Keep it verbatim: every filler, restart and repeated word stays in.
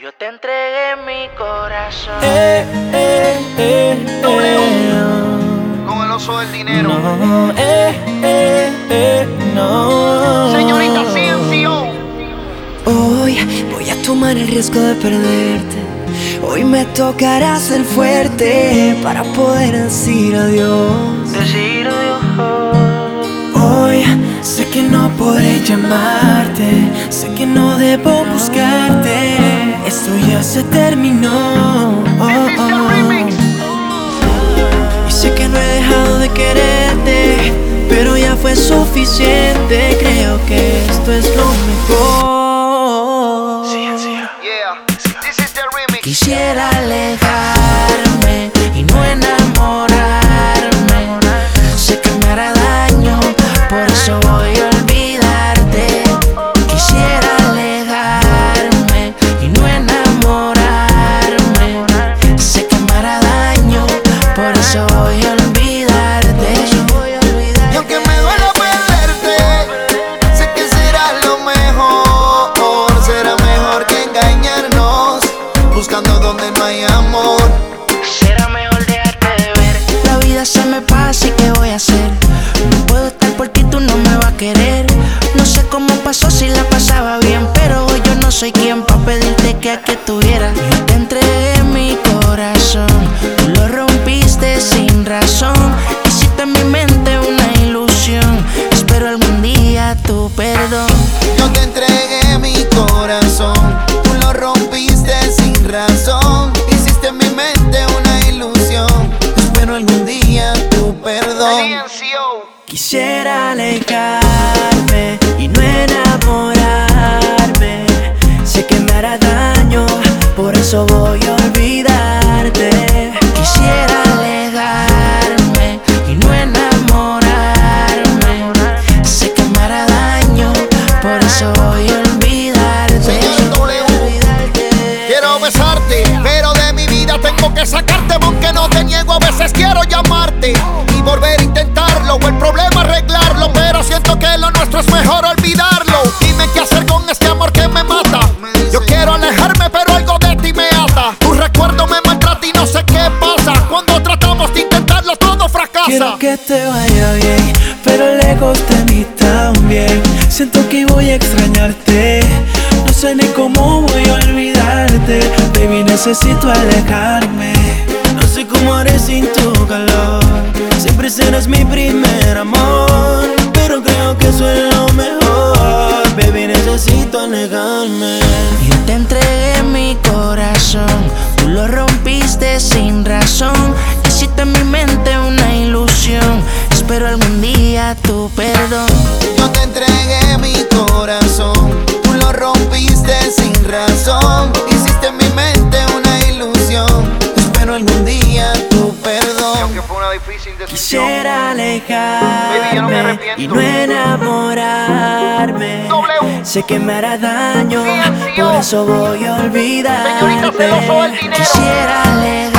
Yo te entregué mi corazón. Eh, eh, eh, eh, Con el oso del dinero. no, eh, eh, eh, no. Señorita C N C O. Hoy voy a tomar el riesgo de perderte. Hoy me tocará ser fuerte para poder decir adiós. Decir adiós. Hoy sé que no podré llamarte, sé que no debo buscarte. Esto ya se terminó. Oh, oh. Y sé que no he dejado de quererte, pero ya fue suficiente. Creo que esto es lo mejor. Yeah, this is the remix. Quisiera alejarme y no enamorarme. Sé que me hará daño, por eso voy a olvidarte. Quisiera alejarme y no enamorarme. Sé que me hará daño, por eso voy a olvidarte. Y aunque me duela perderte, sé que será lo mejor. Será mejor que engañarnos, buscando donde no hay amor. Será mejor dejarte de ver. La vida se me pasa y ¿qué voy a hacer? No puedo estar por ti, tú no me vas a querer. No sé cómo pasó si la pasaba bien, pero hoy yo no soy quien pa' pedirte que aquí estuviera. Yo te entregué mi corazón, tú lo rompiste sin razón. Hiciste en mi mente una ilusión, espero algún día tu perdón. Yo te entregué mi corazón, tú lo rompiste sin razón. Hiciste en mi mente una ilusión, espero algún día tu perdón. C N C O. Quisiera alejarme y no enamorarme. Sé que me hará daño, por eso voy a olvidarte. Quisiera alejarme y no enamorarme. Sé que me hará daño, por eso voy a olvidarte. Señor W, quiero besarte, pero de mi vida tengo que sacarte. Aunque no te niego, a veces quiero llamarte y volver a intentarlo, o el problema arreglarlo, pero siento que lo nuestro es mejor olvidarlo. Dime qué hacer con este amor que me mata. Yo quiero alejarme, pero algo de ti me ata. Tu recuerdo me maltrata y no sé qué pasa. Cuando tratamos de intentarlo, todo fracasa. Quiero que te vaya bien, pero lejos de mí también. Siento que voy a extrañarte, no sé ni cómo voy a olvidarte. Baby, necesito alejarme, no sé cómo haré sin tu calor. Siempre serás mi primer amor, pero creo que eso es lo mejor. Baby, necesito alejarme. Yo te entregué mi corazón, tú lo rompiste sin razón. Hiciste en mi mente una ilusión, espero algún día tu perdón. Yo te entregué mi corazón, tú lo rompiste sin razón. Hiciste en mi mente una ilusión, espero algún día tu perdón. Aunque fue una difícil decisión, Quisiera Baby, yo no me alejarme arrepiento. y no enamorarme. W. Sé que me hará daño, C N C O. por eso voy a olvidarte. Señorita celoso del dinero. Quisiera alejarme